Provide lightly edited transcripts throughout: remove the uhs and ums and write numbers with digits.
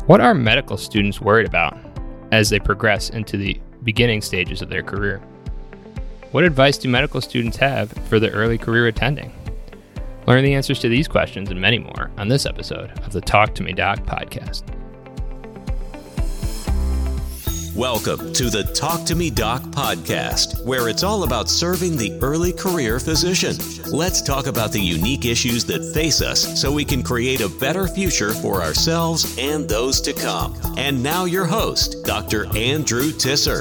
What are medical students worried about as they progress into the beginning stages of their career? What advice do medical students have for the early career attending? Learn the answers to these questions and many more on this episode of the Talk to Me Doc podcast. Welcome to the Talk to Me Doc podcast, where it's all about serving the early career physician. Let's talk about the unique issues that face us so we can create a better future for ourselves and those to come. And now your host, Dr. Andrew Tisser.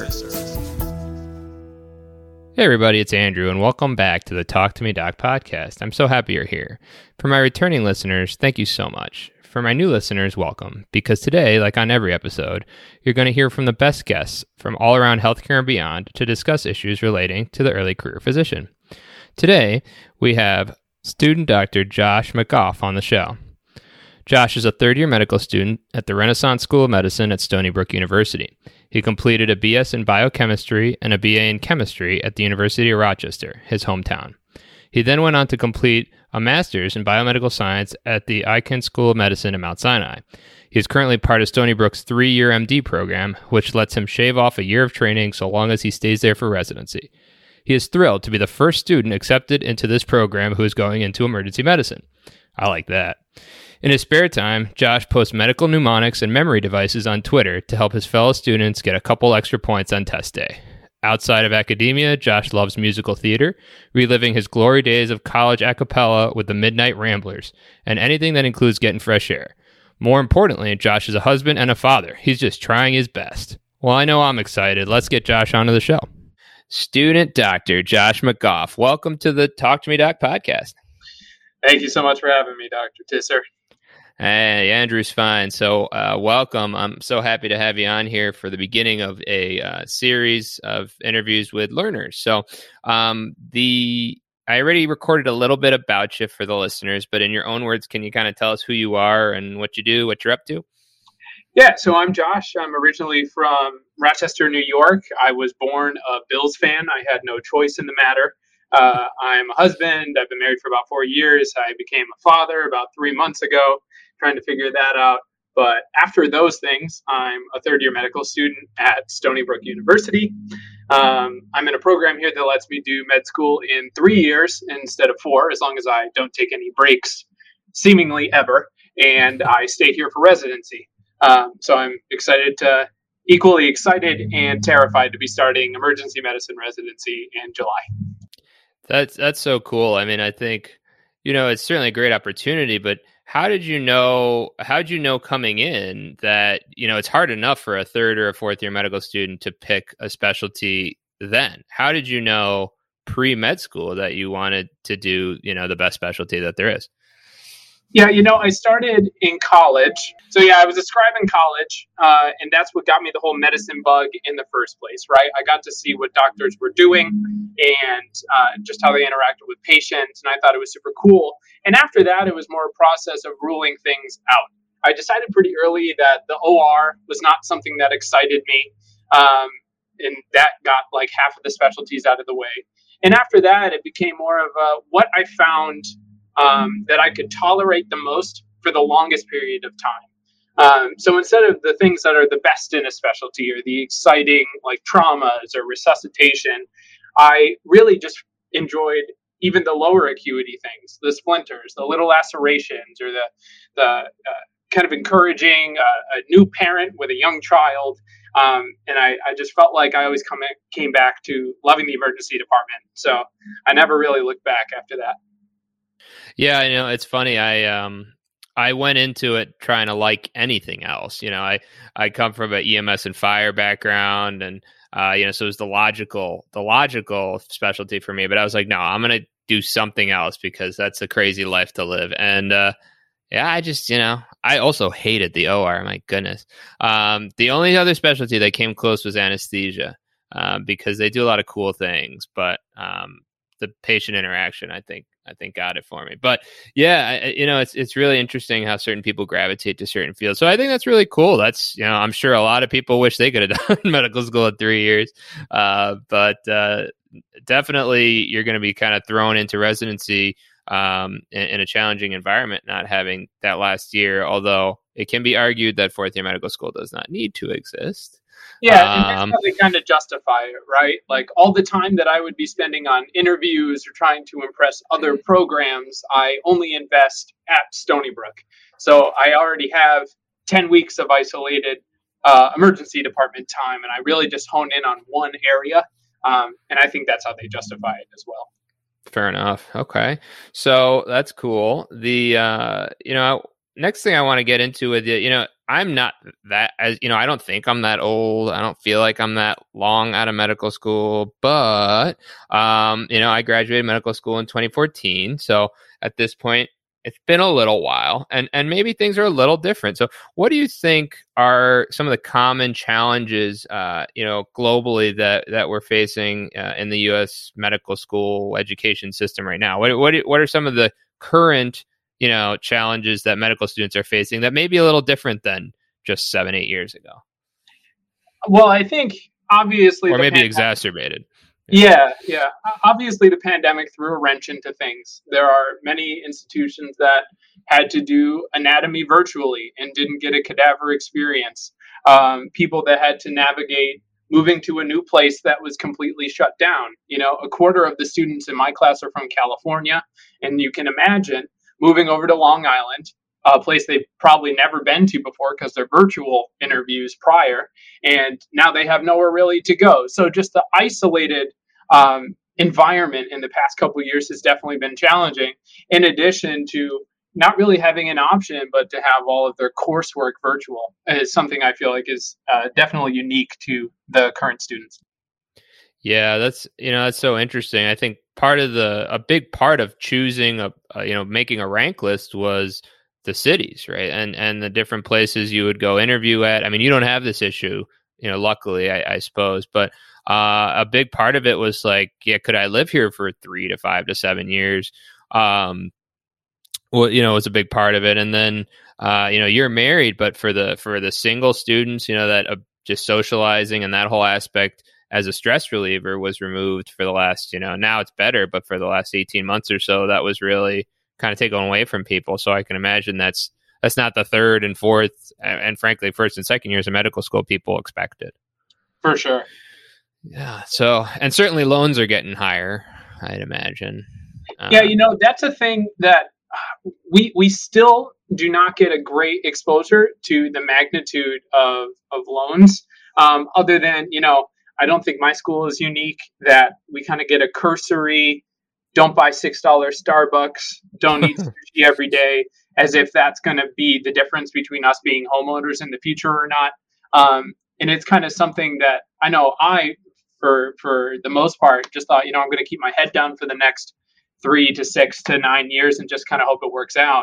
Hey everybody, it's Andrew, and welcome back to the Talk to Me Doc podcast. I'm so happy you're here. For my returning listeners, thank you so much. For my new listeners, welcome, because today, like on every episode, you're going to hear from the best guests from all around healthcare and beyond to discuss issues relating to the early career physician. Today, we have student Dr. Josh McGough on the show. Josh is a third-year medical student at the Renaissance School of Medicine at Stony Brook University. He completed a BS in biochemistry and a BA in chemistry at the University of Rochester, his hometown. He then went on to complete a master's in biomedical science at the Icahn School of Medicine at Mount Sinai. He is currently part of Stony Brook's 3-year MD program, which lets him shave off a year of training so long as he stays there for residency. He is thrilled to be the first student accepted into this program who is going into emergency medicine. I like that. In his spare time, Josh posts medical mnemonics and memory devices on Twitter to help his fellow students get a couple extra points on test day. Outside of academia, Josh loves musical theater, reliving his glory days of college a cappella with the Midnight Ramblers, and anything that includes getting fresh air. More importantly, Josh is a husband and a father. He's just trying his best. Well, I know I'm excited. Let's get Josh onto the show. Student Dr. Josh McGough, welcome to the Talk to Me Doc podcast. Thank you so much for having me, Dr. Tisser. Hey, Andrew's fine. So welcome. I'm so happy to have you on here for the beginning of a series of interviews with learners. So I already recorded a little bit about you for the listeners, but in your own words, can you kind of tell us who you are and what you do, what you're up to? Yeah, so I'm Josh. I'm originally from Rochester, New York. I was born a Bills fan. I had no choice in the matter. I'm a husband. I've been married for about 4 years. I became a father about 3 months ago, trying to figure that out. But after those things, I'm a third-year medical student at Stony Brook University. I'm in a program here that lets me do med school in 3 years instead of 4, as long as I don't take any breaks, seemingly ever, and I stay here for residency. So I'm equally excited and terrified to be starting emergency medicine residency in July. That's so cool. I mean, I think, it's certainly a great opportunity, but how did you know coming in that, it's hard enough for a third or a fourth year medical student to pick a specialty then? How did you know pre-med school that you wanted to do, the best specialty that there is? Yeah, I started in college. So I was a scribe in college, and that's what got me the whole medicine bug in the first place, right? I got to see what doctors were doing and just how they interacted with patients, and I thought it was super cool. And after that, it was more a process of ruling things out. I decided pretty early that the OR was not something that excited me, and that got like half of the specialties out of the way. And after that, it became more of what I found that I could tolerate the most for the longest period of time. So instead of the things that are the best in a specialty or the exciting like traumas or resuscitation, I really just enjoyed even the lower acuity things, the splinters, the little lacerations, or the kind of encouraging a new parent with a young child. And I just felt like I always came back to loving the emergency department. So I never really looked back after that. Yeah, it's funny. I went into it trying to like anything else. I come from an EMS and fire background, and so it was the logical specialty for me. But I was like, no, I'm gonna do something else because that's a crazy life to live. And I just I also hated the OR. My goodness. The only other specialty that came close was anesthesia because they do a lot of cool things, but the patient interaction, I think got it for me. But it's really interesting how certain people gravitate to certain fields. So I think that's really cool. That's, I'm sure a lot of people wish they could have done medical school at 3 years. But definitely you're going to be kind of thrown into residency in a challenging environment, not having that last year. Although, it can be argued that fourth year medical school does not need to exist. Yeah, and that's how they kind of justify it, right? Like all the time that I would be spending on interviews or trying to impress other programs, I only invest at Stony Brook. So I already have 10 weeks of isolated emergency department time, and I really just hone in on one area. And I think that's how they justify it as well. Fair enough. Okay. So that's cool. The, next thing I want to get into with you, I'm not that, as I don't think I'm that old. I don't feel like I'm that long out of medical school, but, I graduated medical school in 2014. So at this point, it's been a little while, and maybe things are a little different. So what do you think are some of the common challenges, globally that we're facing in the U.S. medical school education system right now? What are some of the current challenges that medical students are facing that may be a little different than just 7-8 years ago? Well, I think obviously, or maybe exacerbated. Yeah. Obviously, the pandemic threw a wrench into things. There are many institutions that had to do anatomy virtually and didn't get a cadaver experience. People that had to navigate moving to a new place that was completely shut down. A quarter of the students in my class are from California, and you can imagine moving over to Long Island, a place they've probably never been to before because they're virtual interviews prior, and now they have nowhere really to go. So just the isolated environment in the past couple of years has definitely been challenging, in addition to not really having an option but to have all of their coursework virtual is something I feel like is definitely unique to the current students. Yeah, that's so interesting. I think a big part of choosing making a rank list was the cities, right? And the different places you would go interview at. I mean, you don't have this issue, luckily, I suppose, but a big part of it was like, yeah, could I live here for 3 to 5 to 7 years? Was a big part of it. And then, you're married, but for the single students, that just socializing and that whole aspect as a stress reliever was removed for the last, now it's better, but for the last 18 months or so, that was really kind of taken away from people. So I can imagine that's not the third and fourth and frankly, first and second years of medical school people expected. For sure. Yeah. So, and certainly loans are getting higher, I'd imagine. Yeah. That's a thing that we still do not get a great exposure to the magnitude of loans, other than, I don't think my school is unique that we kind of get a cursory, don't buy $6 Starbucks, don't eat sushi every day, as if that's going to be the difference between us being homeowners in the future or not. And it's kind of something that I know for the most part, just thought, I'm going to keep my head down for the next 3 to 6 to 9 years and just kind of hope it works out.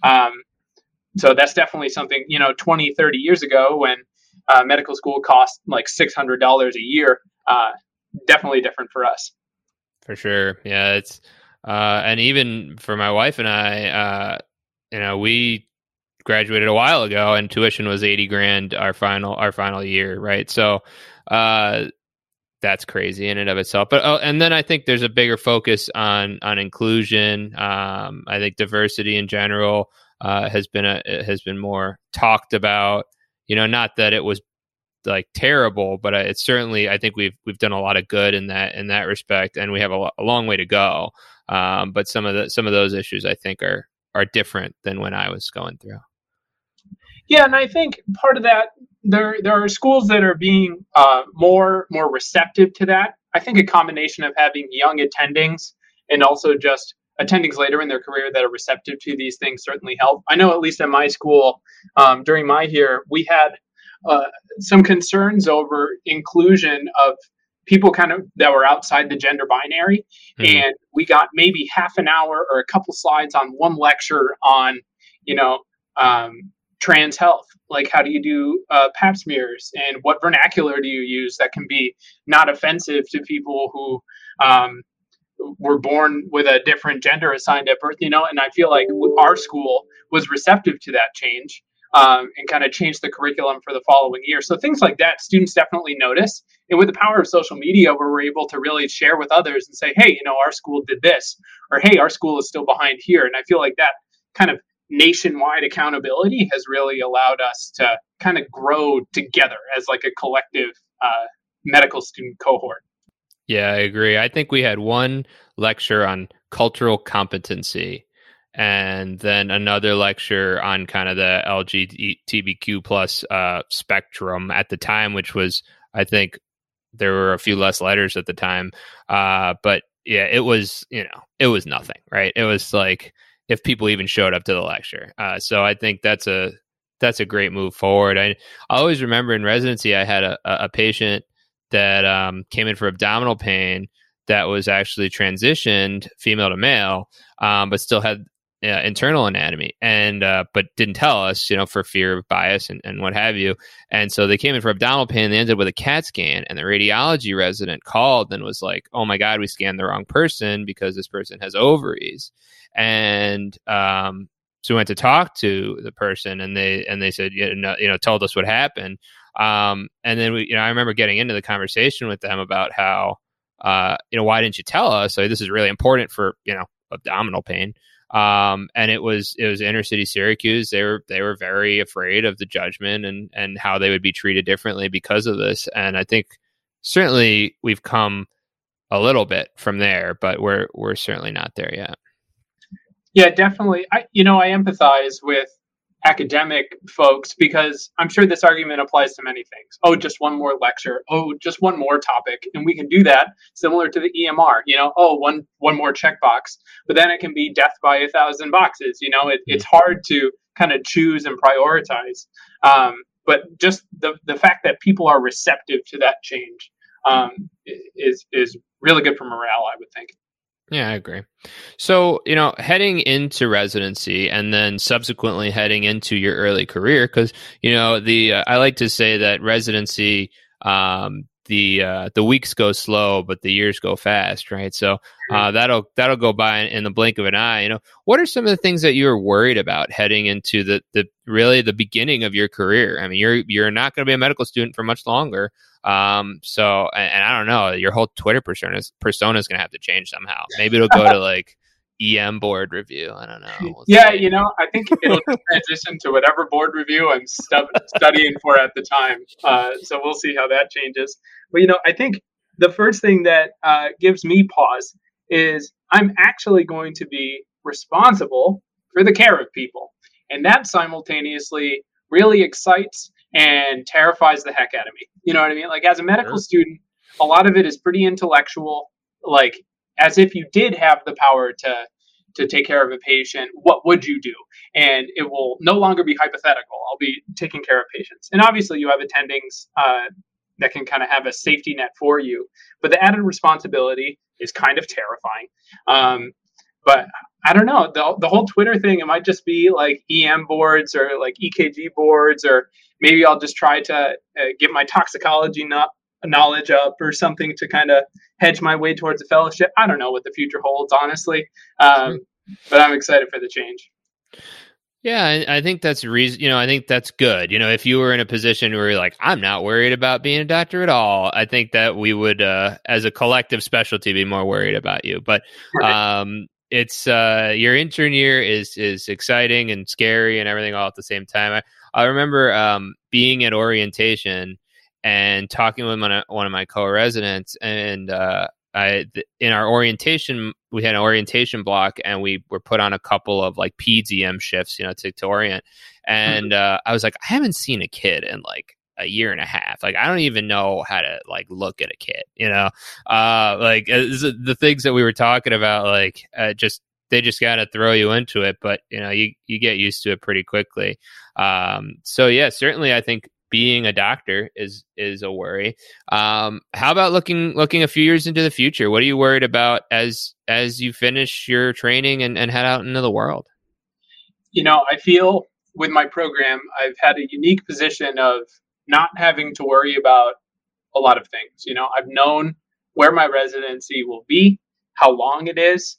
So that's definitely something, 20, 30 years ago when medical school cost like $600 a year, definitely different for us. For sure. Yeah. It's, and even for my wife and I, we graduated a while ago and tuition was $80,000 our final year. Right. So, that's crazy in and of itself. But and then I think there's a bigger focus on inclusion. I think diversity in general has been more talked about. Not that it was like terrible, but it's certainly, I think we've done a lot of good in that respect, and we have a long way to go. But some of those issues I think are different than when I was going through. Yeah, and I think part of that, there are schools that are being more receptive to that. I think a combination of having young attendings and also just attendings later in their career that are receptive to these things certainly help. I know at least at my school, during my year, we had some concerns over inclusion of people kind of that were outside the gender binary. Mm-hmm. And we got maybe half an hour or a couple slides on one lecture on, trans health. Like, how do you do pap smears, and what vernacular do you use that can be not offensive to people who were born with a different gender assigned at birth, and I feel like our school was receptive to that change and kind of changed the curriculum for the following year. So things like that, students definitely notice. And with the power of social media, where we're able to really share with others and say, hey, our school did this, or hey, our school is still behind here. And I feel like that kind of nationwide accountability has really allowed us to kind of grow together as like a collective medical student cohort. Yeah, I agree. I think we had one lecture on cultural competency and then another lecture on kind of the LGBTQ plus spectrum at the time, which was, I think there were a few less letters at the time. But yeah, it was nothing, right? It was like if people even showed up to the lecture. So I think that's a great move forward. I always remember in residency, I had a patient that came in for abdominal pain that was actually transitioned female to male, but still had internal anatomy, and but didn't tell us, for fear of bias and what have you. And so they came in for abdominal pain. And they ended up with a CAT scan, and the radiology resident called and was like, "Oh my God, we scanned the wrong person because this person has ovaries." And so we went to talk to the person, and they said, told us what happened. And then I remember getting into the conversation with them about how, why didn't you tell us? So this is really important for, abdominal pain. And it was inner city Syracuse. They were very afraid of the judgment and how they would be treated differently because of this. And I think certainly we've come a little bit from there, but we're certainly not there yet. Yeah, definitely. I empathize with academic folks because I'm sure this argument applies to many things. Oh, just one more lecture. Oh, just one more topic. And we can do that similar to the EMR, one more checkbox, but then it can be death by 1,000 boxes. It's hard to kind of choose and prioritize. But just the fact that people are receptive to that change is really good for morale, I would think. Yeah, I agree. So, heading into residency and then subsequently heading into your early career, because, I like to say that residency, the weeks go slow, but the years go fast, right? So that'll go by in the blink of an eye. What are some of the things that you were worried about heading into the really the beginning of your career? I mean, you're not going to be a medical student for much longer. So I don't know, your whole Twitter persona is going to have to change somehow. Maybe it'll go to like EM board review. I don't know. Yeah, I think it'll transition to whatever board review I'm studying for at the time. So we'll see how that changes. But, I think the first thing that gives me pause is I'm actually going to be responsible for the care of people. And that simultaneously really excites and terrifies the heck out of me. You know what I mean? Like as a medical student, a lot of it is pretty intellectual, like as if you did have the power to take care of a patient, what would you do? And it will no longer be hypothetical. I'll be taking care of patients. And obviously you have attendings that can kind of have a safety net for you. But the added responsibility is kind of terrifying. But I don't know, the whole Twitter thing, it might just be like EM boards or like EKG boards, or maybe I'll just try to get my toxicology knowledge up or something to kind of hedge my way towards a fellowship. I don't know what the future holds, honestly. But I'm excited for the change. Yeah, I think that's reason. I think that's good. If you were in a position where you're like, I'm not worried about being a doctor at all, I think that we would, as a collective specialty, be more worried about you. But it's your intern year is exciting and scary and everything all at the same time. I remember being at orientation and talking with one of my co-residents, and in our orientation, we had an orientation block, and we were put on a couple of like peds EM shifts, to orient. And I was like, I haven't seen a kid in like a year and a half. Like, I don't even know how to like look at a kid, like the things that we were talking about, like they just got to throw you into it, but you get used to it pretty quickly. So yeah, certainly I think being a doctor is a worry. How about looking a few years into the future? What are you worried about as you finish your training and head out into the world? I feel with my program, I've had a unique position of not having to worry about a lot of things. I've known where my residency will be, how long it is,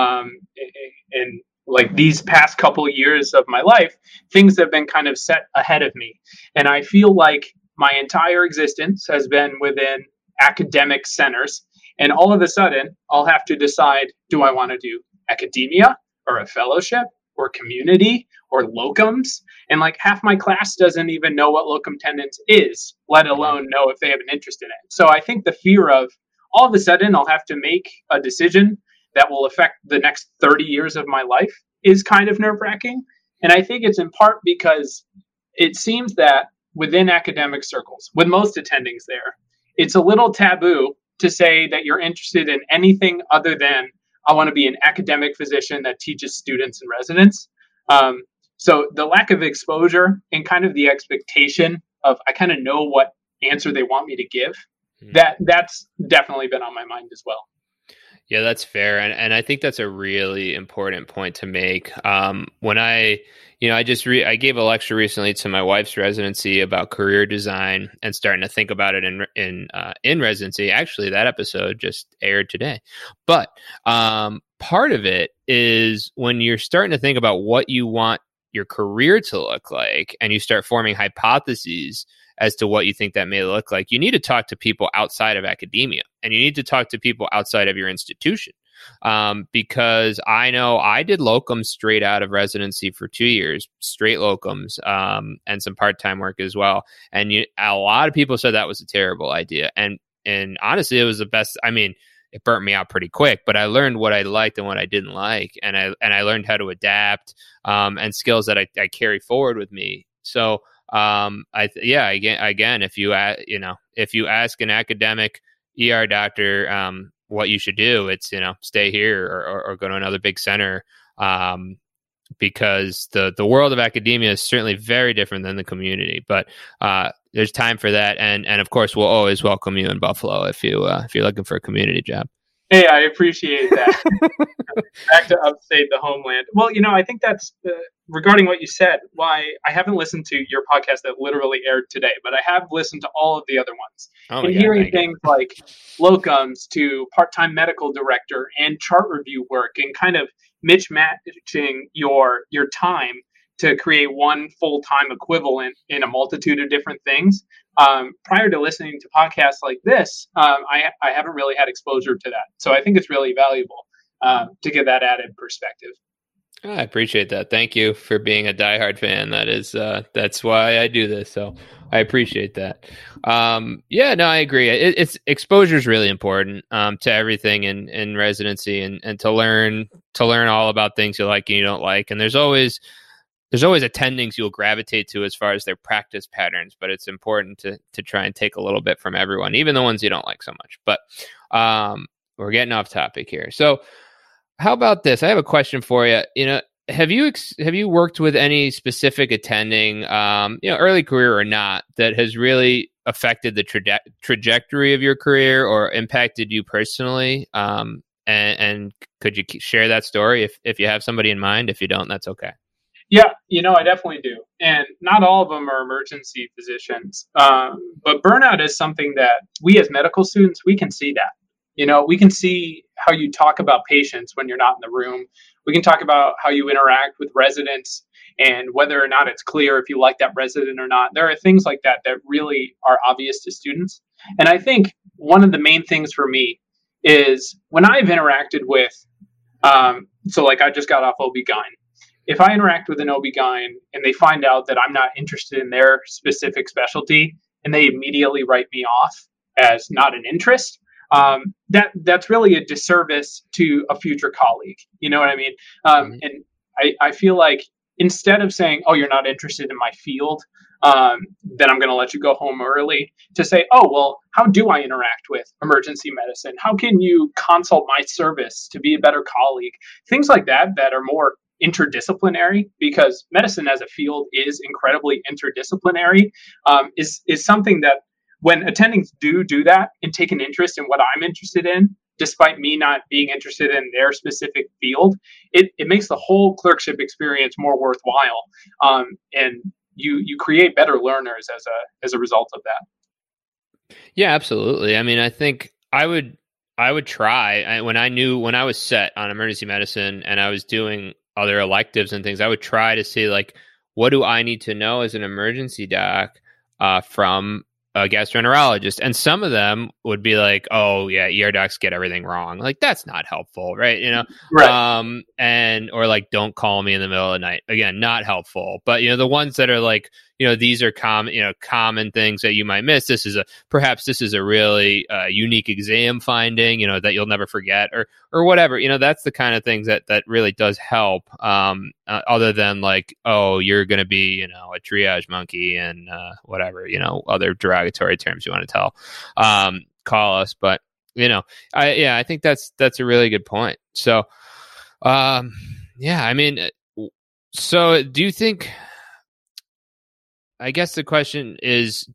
and like these past couple of years of my life, things have been kind of set ahead of me. And I feel like my entire existence has been within academic centers. And all of a sudden, I'll have to decide, do I want to do academia or a fellowship or community or locums. And like half my class doesn't even know what locum tenens is, let alone know if they have an interest in it. So I think the fear of all of a sudden I'll have to make a decision that will affect the next 30 years of my life is kind of nerve-wracking. And I think it's in part because it seems that within academic circles, with most attendings there, it's a little taboo to say that you're interested in anything other than I want to be an academic physician that teaches students and residents. So the lack of exposure and kind of the expectation of I kind of know what answer they want me to give, that's definitely been on my mind as well. Yeah, that's fair. And I think that's a really important point to make. When I gave a lecture recently to my wife's residency about career design and starting to think about it in residency. Actually, that episode just aired today. But part of it is when you're starting to think about what you want your career to look like and you start forming hypotheses as to what you think that may look like, you need to talk to people outside of academia and you need to talk to people outside of your institution. Because I know I did locums straight out of residency for 2 years, straight locums, and some part-time work as well. And a lot of people said that was a terrible idea. And honestly, it was the best. I mean, it burnt me out pretty quick, but I learned what I liked and what I didn't like. And I learned how to adapt, and skills that I carry forward with me. So, again, if you ask an academic ER doctor, what you should do, it's, stay here or go to another big center, because the world of academia is certainly very different than the community, but there's time for that. And of course, we'll always welcome you in Buffalo if you're looking for a community job. Hey, I appreciate that. Back to upstate, the homeland. Well, I think that's regarding what you said, why I haven't listened to your podcast that literally aired today, but I have listened to all of the other ones. And hearing things like locums to part-time medical director and chart review work and kind of mismatching your time to create one full-time equivalent in a multitude of different things. Prior to listening to podcasts like this, I haven't really had exposure to that. So I think it's really valuable to get that added perspective. I appreciate that. Thank you for being a diehard fan. That's why I do this. So I appreciate that. I agree. It's exposure is really important to everything in residency and to learn all about things you like and you don't like. And there's always attendings you'll gravitate to as far as their practice patterns, but it's important to try and take a little bit from everyone, even the ones you don't like so much. But we're getting off topic here. So how about this? I have a question for you. Have you worked with any specific attending, early career or not, that has really affected the trajectory of your career or impacted you personally? And could you share that story if you have somebody in mind? If you don't, that's okay. Yeah, I definitely do. And not all of them are emergency physicians. But burnout is something that we as medical students, we can see that. We can see how you talk about patients when you're not in the room. We can talk about how you interact with residents and whether or not it's clear if you like that resident or not. There are things like that really are obvious to students. And I think one of the main things for me is when I've interacted with, so like I just got off OB-GYN. If I interact with an OB-GYN and they find out that I'm not interested in their specific specialty and they immediately write me off as not an interest, that's really a disservice to a future colleague. You know what I mean? And I feel like instead of saying, oh, you're not interested in my field, then I'm going to let you go home early, to say, oh, well, how do I interact with emergency medicine? How can you consult my service to be a better colleague? Things like that are more interdisciplinary, because medicine as a field is incredibly interdisciplinary, is something that when attendings do that and take an interest in what I'm interested in, despite me not being interested in their specific field, it makes the whole clerkship experience more worthwhile. And you create better learners as a result of that. Yeah, absolutely. I mean, I think I would try when I was set on emergency medicine and I was doing other electives and things, I would try to see, like, what do I need to know as an emergency doc from a gastroenterologist. And some of them would be like, oh yeah, ER docs get everything wrong. Like, that's not helpful, right? Right. And or like, don't call me in the middle of the night. Again, not helpful. But the ones that are like, these are common things that you might miss. This is a really unique exam finding, that you'll never forget, or whatever. That's the kind of things that really does help. Other than like, oh, you're going to be, a triage monkey and whatever, other derogatory terms you want to tell, call us. But I think that's a really good point. So, yeah, I mean, so do you think? I guess the question is,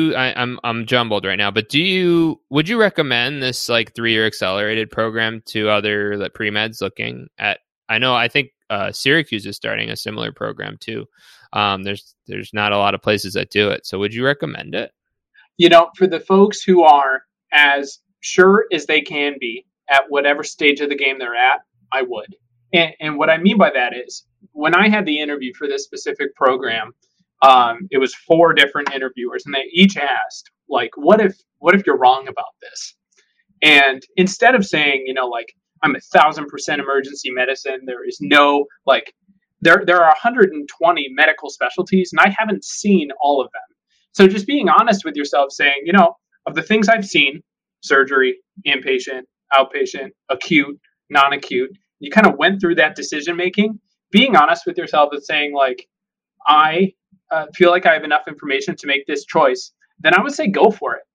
I'm jumbled right now, but would you recommend this like 3-year accelerated program to other pre-meds looking at, I think Syracuse is starting a similar program too. There's not a lot of places that do it. So would you recommend it? For the folks who are as sure as they can be at whatever stage of the game they're at, I would. And what I mean by that is, when I had the interview for this specific program, it was 4 different interviewers, and they each asked, like, what if you're wrong about this? And instead of saying, like, I'm 1,000% emergency medicine, there is no, like, there are 120 medical specialties, and I haven't seen all of them. So just being honest with yourself, saying, of the things I've seen, surgery, inpatient, outpatient, acute, non-acute, you kind of went through that decision making, being honest with yourself and saying, like, I feel like I have enough information to make this choice, then I would say go for it.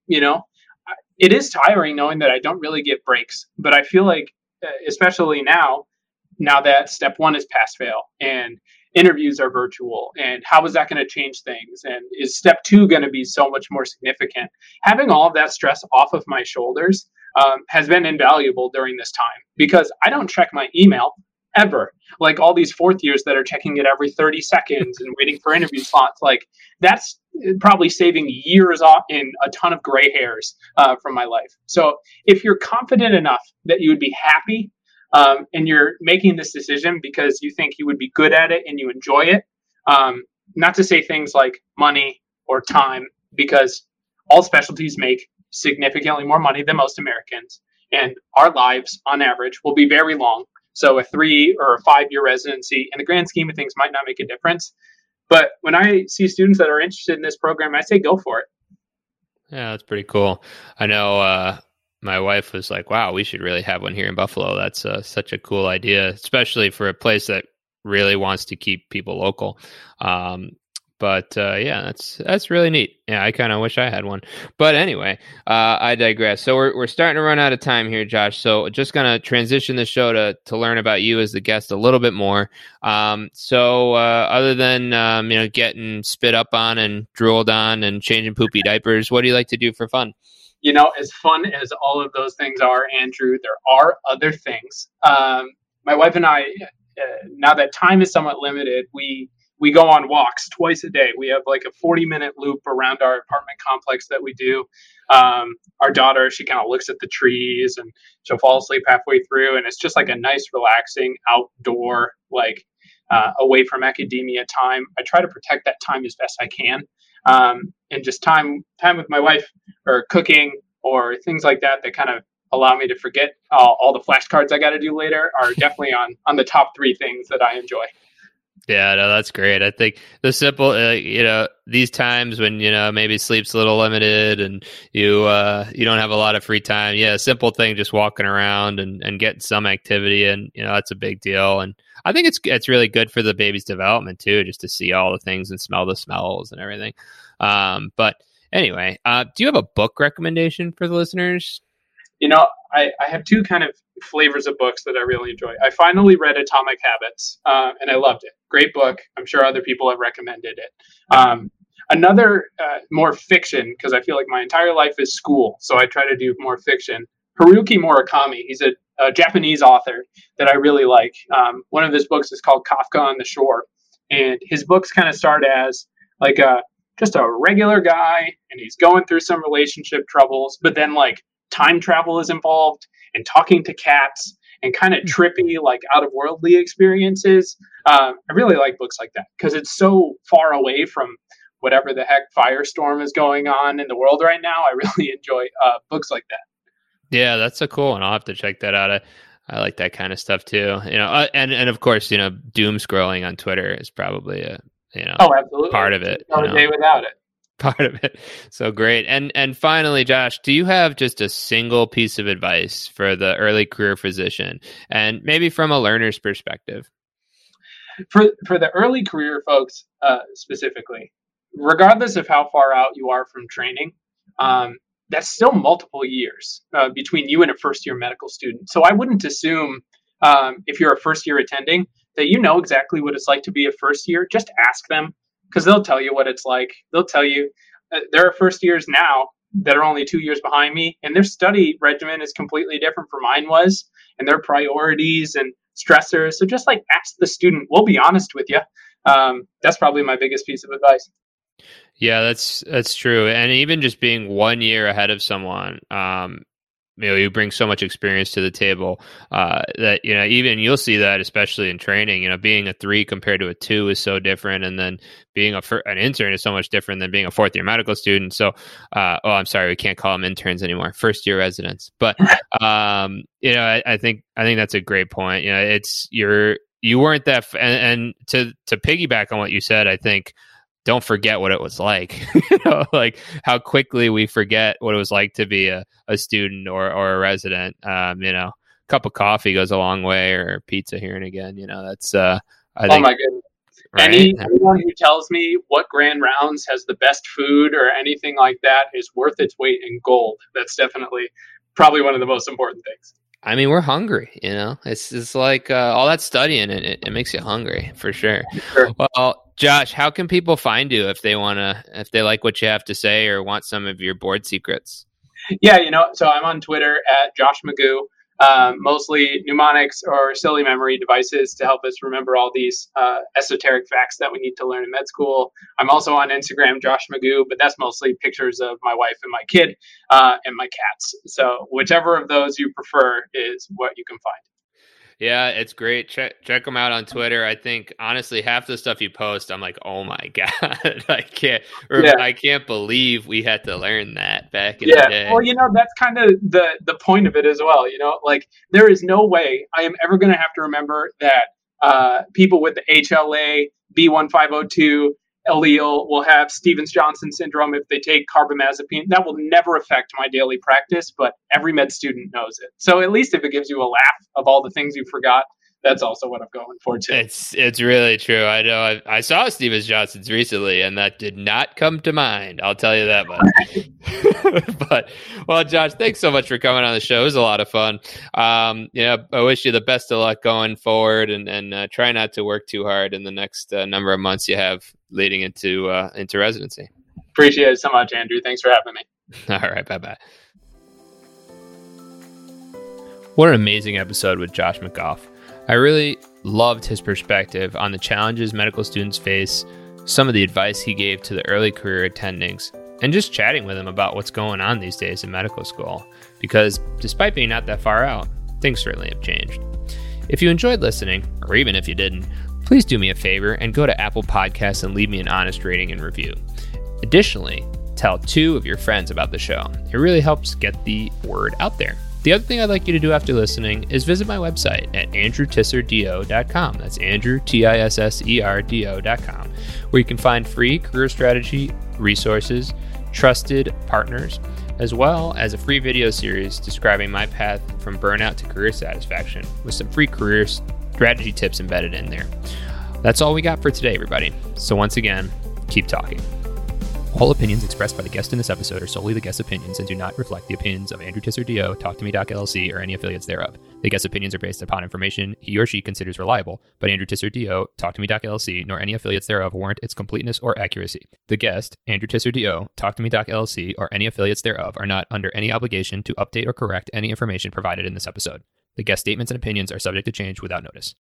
It is tiring knowing that I don't really get breaks, but I feel like, especially now that step 1 is pass fail and interviews are virtual, and how is that going to change things? And is step 2 going to be so much more significant? Having all of that stress off of my shoulders has been invaluable during this time, because I don't check my email ever. Like all these 4th years that are checking it every 30 seconds and waiting for interview slots, like that's probably saving years off in a ton of gray hairs from my life. So if you're confident enough that you would be happy and you're making this decision because you think you would be good at it and you enjoy it, not to say things like money or time, because all specialties make significantly more money than most Americans, and our lives on average will be very long. So a 3 or a 5-year residency in the grand scheme of things might not make a difference. But when I see students that are interested in this program, I say go for it. Yeah, that's pretty cool. I know my wife was like, wow, we should really have one here in Buffalo. That's such a cool idea, especially for a place that really wants to keep people local. But yeah, that's really neat. Yeah, I kind of wish I had one. But anyway, I digress. So we're starting to run out of time here, Josh. So just gonna transition the show to learn about you as the guest a little bit more. So other than getting spit up on and drooled on and changing poopy diapers, what do you like to do for fun? As fun as all of those things are, Andrew, there are other things. My wife and I, now that time is somewhat limited, we go on walks twice a day. We have like a 40-minute loop around our apartment complex that we do. Our daughter, she kind of looks at the trees and she'll fall asleep halfway through. And it's just like a nice, relaxing outdoor, like away from academia time. I try to protect that time as best I can. And just time with my wife or cooking or things like that kind of allow me to forget all the flashcards I got to do later are definitely on the top 3 things that I enjoy. Yeah, no, that's great. I think the simple, these times when, maybe sleep's a little limited and you don't have a lot of free time. Yeah, a simple thing, just walking around and getting some activity. And, that's a big deal. And I think it's really good for the baby's development too, just to see all the things and smell the smells and everything. But anyway, do you have a book recommendation for the listeners? I have 2 kind of flavors of books that I really enjoy. I finally read Atomic Habits, and I loved it. Great book. I'm sure other people have recommended it. Another more fiction, because I feel like my entire life is school, so I try to do more fiction. Haruki Murakami. He's a Japanese author that I really like. One of his books is called Kafka on the Shore, and his books kind of start as like just a regular guy, and he's going through some relationship troubles, but then like time travel is involved and talking to cats and kind of trippy, like out of worldly experiences. I really like books like that because it's so far away from whatever the heck firestorm is going on in the world right now, I really enjoy books like that. Yeah, that's so cool, and I'll have to check that out. I like that kind of stuff too. And of course, doom scrolling on Twitter is probably absolutely part of it. Not a day without it. Part of it. So great. And finally, Josh, do you have just a single piece of advice for the early career physician, and maybe from a learner's perspective? For the early career folks specifically, regardless of how far out you are from training, that's still multiple years between you and a first-year medical student. So I wouldn't assume if you're a first-year attending that you know exactly what it's like to be a first year. Just ask them, because they'll tell you what it's like. They'll tell you there are first years now that are only 2 years behind me, and their study regimen is completely different from mine was, and their priorities and stressors. So just like ask the student. We'll be honest with you. That's probably my biggest piece of advice. Yeah, that's true. And even just being 1 year ahead of someone, you bring so much experience to the table that, even you'll see that, especially in training, being a 3 compared to a 2 is so different. And then being an intern is so much different than being a 4th year medical student. So, I'm sorry, we can't call them interns anymore, 1st year residents. But, I think that's a great point. You weren't that, and to piggyback on what you said, I think, don't forget what it was like, like how quickly we forget what it was like to be a student or a resident. A cup of coffee goes a long way, or pizza here and again. That's, I think, my goodness. Right? Anyone who tells me what Grand Rounds has the best food or anything like that is worth its weight in gold. That's definitely probably one of the most important things. I mean, we're hungry, it's like all that studying, it makes you hungry for sure. Well, Josh, how can people find you if they like what you have to say or want some of your board secrets? Yeah, so I'm on Twitter at Josh Magoo, mostly mnemonics or silly memory devices to help us remember all these esoteric facts that we need to learn in med school. I'm also on Instagram, Josh Magoo, but that's mostly pictures of my wife and my kid and my cats. So whichever of those you prefer is what you can find. Yeah, it's great. Check them out on Twitter. I think, honestly, half the stuff you post, I'm like, oh my God, I can't believe we had to learn that back in the day. Well, that's kind of the point of it as well. Like there is no way I am ever going to have to remember that people with the HLA B1502 allele will have Stevens-Johnson syndrome if they take carbamazepine. That will never affect my daily practice, but every med student knows it. So at least if it gives you a laugh of all the things you forgot, that's also what I'm going for too. It's really true. I know I saw Stevens-Johnson's recently, and that did not come to mind. I'll tell you that much. But, well, Josh, thanks so much for coming on the show. It was a lot of fun. I wish you the best of luck going forward, and try not to work too hard in the next number of months you have leading into residency. Appreciate it so much, Andrew. Thanks for having me. All right. Bye-bye. What an amazing episode with Josh McGough. I really loved his perspective on the challenges medical students face, some of the advice he gave to the early career attendings, and just chatting with him about what's going on these days in medical school. Because despite being not that far out, things certainly have changed. If you enjoyed listening, or even if you didn't, please do me a favor and go to Apple Podcasts and leave me an honest rating and review. Additionally, tell 2 of your friends about the show. It really helps get the word out there. The other thing I'd like you to do after listening is visit my website at andrewtisserdo.com. That's Andrew, TISSERDO.com, where you can find free career strategy resources, trusted partners, as well as a free video series describing my path from burnout to career satisfaction with some free career strategy tips embedded in there. That's all we got for today, everybody. So once again, keep talking. All opinions expressed by the guest in this episode are solely the guest's opinions and do not reflect the opinions of Andrew Tisser DO, Talk to Me Doc LLC, or any affiliates thereof. The guest's opinions are based upon information he or she considers reliable, but Andrew Tisser DO, Talk to Me Doc LLC, nor any affiliates thereof warrant its completeness or accuracy. The guest, Andrew Tisser DO, Talk to Me Doc LLC, or any affiliates thereof are not under any obligation to update or correct any information provided in this episode. The guest statements and opinions are subject to change without notice.